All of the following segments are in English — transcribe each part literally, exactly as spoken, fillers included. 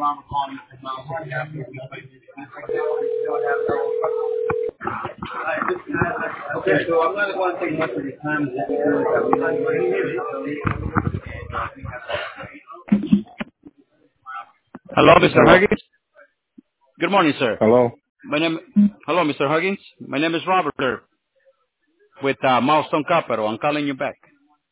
Okay, so I'm not going to take much of your time. Hello, mister Hello. Huggins. Good morning, sir. Hello. My name. Hello, mister Huggins. My name is Robert, sir, with uh, Milestone Capital. I'm calling you back.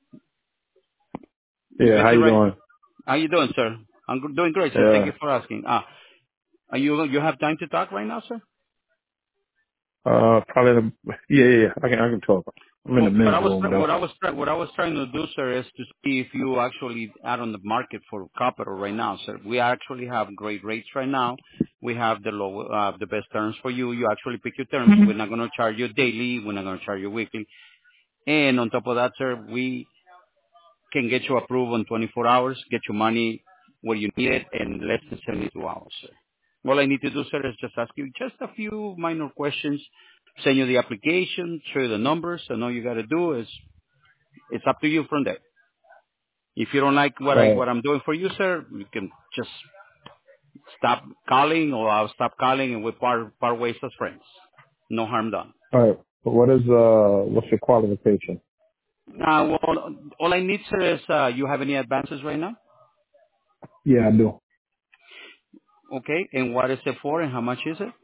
You Yeah, how busy you right? doing? How you doing, sir? I'm good- doing great, sir. Thank Yeah. you for asking. Ah, are you you have time to talk right now, sir? Uh, probably. The, yeah, yeah. yeah. I can I can talk. I'm in the Well, what men's I was room though. what I was try- what I was trying to do, sir, is to see if you actually are on the market for capital right now, sir. We actually have great rates right now. We have the low, uh, the best terms for you. You actually pick your terms. We're not going to charge you daily. We're not going to charge you weekly. And on top of that, sir, we can get you approved in twenty-four hours, get your money where you need it in less than seventy-two hours, sir. All I need to do, sir, is just ask you just a few minor questions, send you the application, show you the numbers, and all you got to do is it's up to you from there. If you don't like what I All right. what I'm doing for you, sir, you can just stop calling, or I'll stop calling, and we part part ways as friends. No harm done. All right. But what is uh what's your qualification? Uh, well, all I need, sir, is uh, you have any advances right now? Yeah, I do. Okay, and what is it for, and how much is it?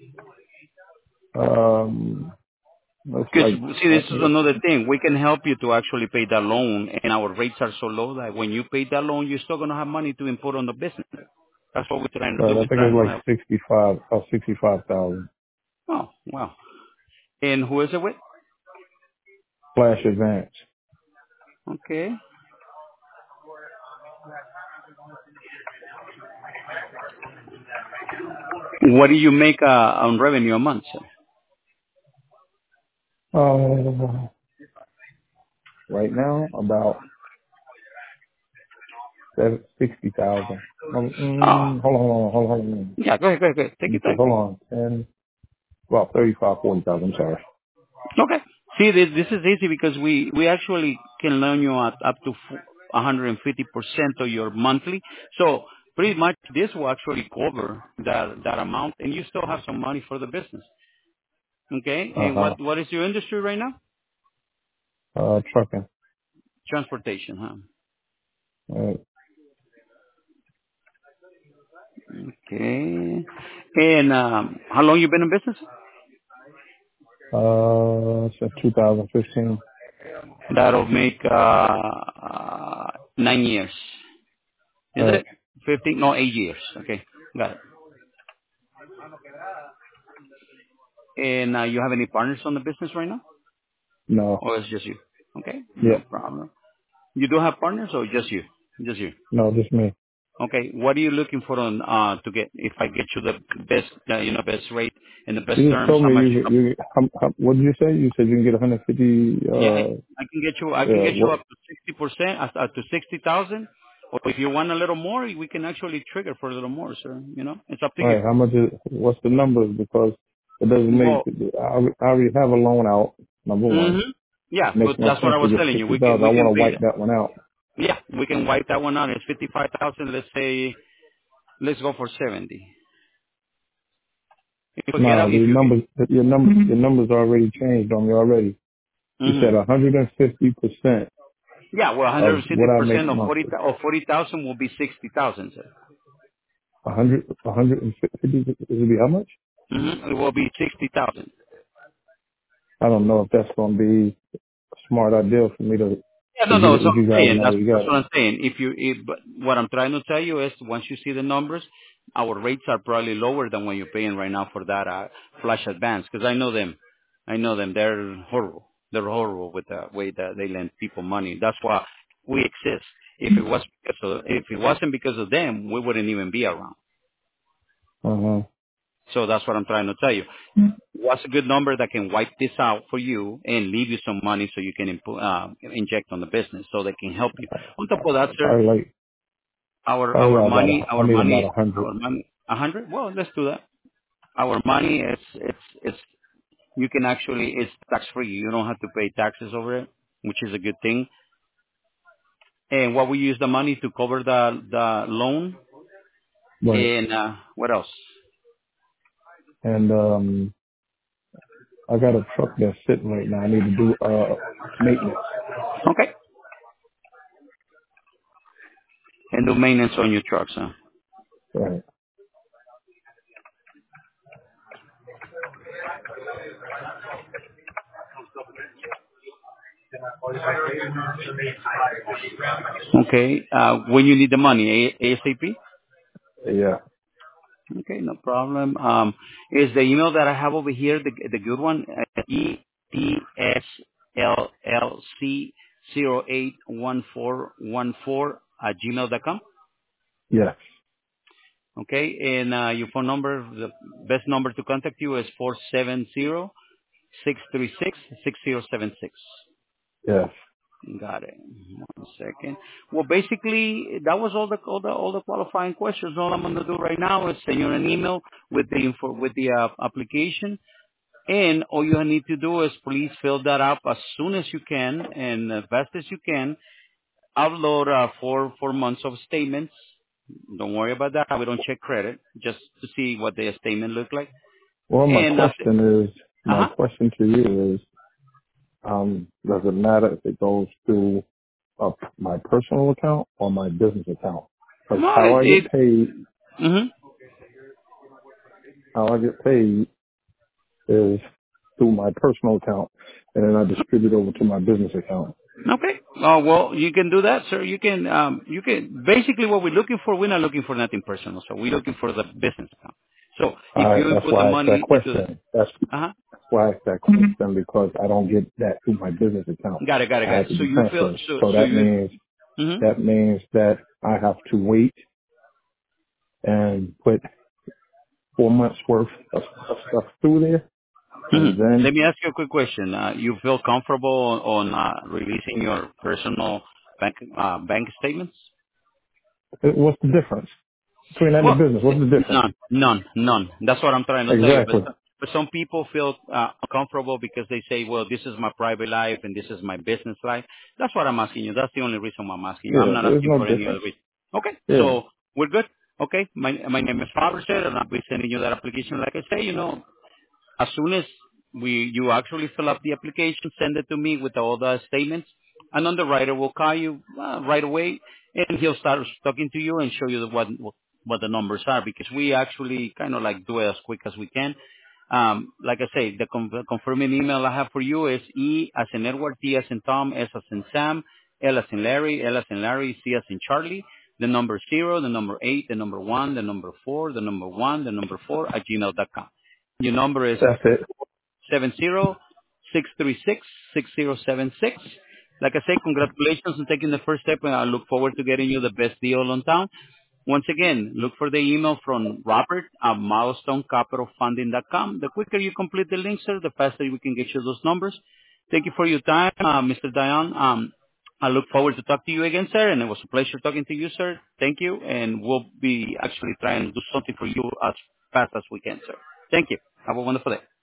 Um, it's Because like see, I this is think it's, another thing. We can help you to actually pay that loan, and our rates are so low that when you pay that loan, you're still gonna have money to input on the business. That's what we're trying to right. do. I We're think it's trying to like help. sixty five or sixty five thousand. Oh, wow. And who is it with? Flash advance. Okay. What do you make uh, on revenue a month, sir? Uh, right now about seven, sixty thousand. Um, Oh, mm, hold on, hold on, hold on, hold on. yeah. Go ahead, go ahead, go ahead. Take You your said time. hold on, ten, about thirty five, forty thousand. I'm sorry. Okay. See, this, this is easy because we, we actually can loan you at up to f- one hundred fifty percent of your monthly. So pretty much this will actually cover that, that amount, and you still have some money for the business. Okay. Uh And huh. what, what is your industry right now? Uh, trucking. Transportation, huh? Uh, Okay. And um, how long you been in business? Uh, since two thousand fifteen. That'll make uh, uh, nine years. Is Right. it? Fifteen? No, eight years. Okay, got it. And uh, you have any partners on the business right now, No. or it's just you? Okay, Yeah. no problem. You do have partners, or just you? Just you. No, just me. Okay. What are you looking for on uh to get? If I get you the best, uh, you know, best rate and the best You just terms, told how me much? you, you, how, how, what did you say? You said you can get one hundred fifty, Yeah, I, uh, I can get you. I can yeah, get you what, up to sixty percent, up up to sixty thousand. Or if you want a little more, we can actually trigger for a little more, sir. You know, it's up to you. right, how much is, what's the numbers? Because it doesn't make, Well, I, I already have a loan out, number one. hmm yeah, Makes but no that's what sense I to was get telling you. We can sixty thousand. I we can want to pay wipe that. that one out. Yeah, we can wipe that one out. It's fifty-five thousand. Let's say, let's go for seventy. If you get Nah, up, the if you numbers, your numbers, your numbers already changed on me already. You said hmm one hundred fifty percent yeah, well, of what I make one hundred fifty percent of forty monthly. or forty thousand will be sixty thousand, sir. one hundred, one hundred fifty, it would be how much? hmm It will be sixty thousand. I don't know if that's going to be a smart idea for me to, Yeah, to no, get no, it that's with what you I'm guys saying. and I That's, already that's got what it. I'm saying. If you, if, but what I'm trying to tell you is once you see the numbers, our rates are probably lower than what you're paying right now for that uh, flash advance. Because I know them, I know them. They're horrible. They're horrible with the way that they lend people money. That's why we exist. If it was because of, if it wasn't because of them, we wouldn't even be around. Uh-huh. So that's what I'm trying to tell you. What's a good number that can wipe this out for you and leave you some money so you can impo- uh, inject on the business so they can help you. On top of that, sir, Probably like, our probably our about, money, a, I our need about money, a hundred. our money, a hundred. Well, let's do that. Our money is it's it's you can actually it's tax free. You don't have to pay taxes over it, which is a good thing. And what we use the money to cover the the loan Right. And uh, what else? And um, I got a truck that's sitting right now. I need to do uh maintenance. Okay. And do maintenance on your trucks, huh? Right. Okay. Uh, when you need the money, A- ASAP? Yeah. Okay, no problem. Um, is the email that I have over here the the good one? Uh, E T S L L C zero eight one four one four at gmail dot com. Yes. Okay, and uh, your phone number, the best number to contact you is four seven zero six three six six zero seven six. Yes. Got it. One second. Well, basically, that was all the all the all the qualifying questions. All I'm going to do right now is send you an email with the info with the uh, application, and all you need to do is please fill that up as soon as you can and as fast as you can. Upload uh, four four months of statements. Don't worry about that. We don't check credit, just to see what the statement look like. Well, my And after, question is, uh my huh. question to you is, um, does it matter if it goes through uh, my personal account or my business account? Because No, how it. I get it paid, mhm. how I get paid is through my personal account, and then I distribute over to my business account. Okay. Oh, well, you can do that, sir. You can, um, you can, basically what we're looking for, we're not looking for nothing personal, so we're looking for the business account. So if All right, you that's input the why I asked that money into the, question. That's uh-huh, that's why I asked that question because I don't get that through my business account. got it, got it, I got have it. to So do you feel, transfers. so, So so that you, means mm-hmm, that means that I have to wait and put four months worth of, of stuff through there, and mm-hmm. then Let me ask you a quick question. Uh, you feel comfortable on, uh, releasing your personal bank, uh, bank statements? it, what's the difference between that and Well, the business? What's the difference? none, none, none. That's what I'm trying to tell you. But Exactly. but some people feel uh, uncomfortable because they say, well, this is my private life and this is my business life. That's what I'm asking you. That's the only reason why I'm asking you. I'm Yeah, not there's asking no for any other difference. reason. Okay, Yeah. so we're good. Okay, my my name is Robert, sir, and I'll be sending you that application. Like I say, you know, as soon as we you actually fill up the application, send it to me with all the statements. An underwriter will call you uh, right away, and he'll start talking to you and show you the, what what the numbers are because we actually kind of like do it as quick as we can. Um, like I say, the con- confirming email I have for you is E as in Edward, T as in Tom, S as in Sam, L as in Larry, L as in Larry, C as in Charlie, the number zero, the number eight, the number one, the number four, the number one, the number four at gmail dot com. Your number is That's it. seven zero six three six six zero seven six. Like I say, congratulations on taking the first step, and I look forward to getting you the best deal on town. Once again, look for the email from Robert at milestone capital funding dot com. The quicker you complete the link, sir, the faster we can get you those numbers. Thank you for your time, uh, Mister Dion. Um, I look forward to talk to you again, sir, and it was a pleasure talking to you, sir. Thank you, and we'll be actually trying to do something for you as fast as we can, sir. Thank you. Have a wonderful day.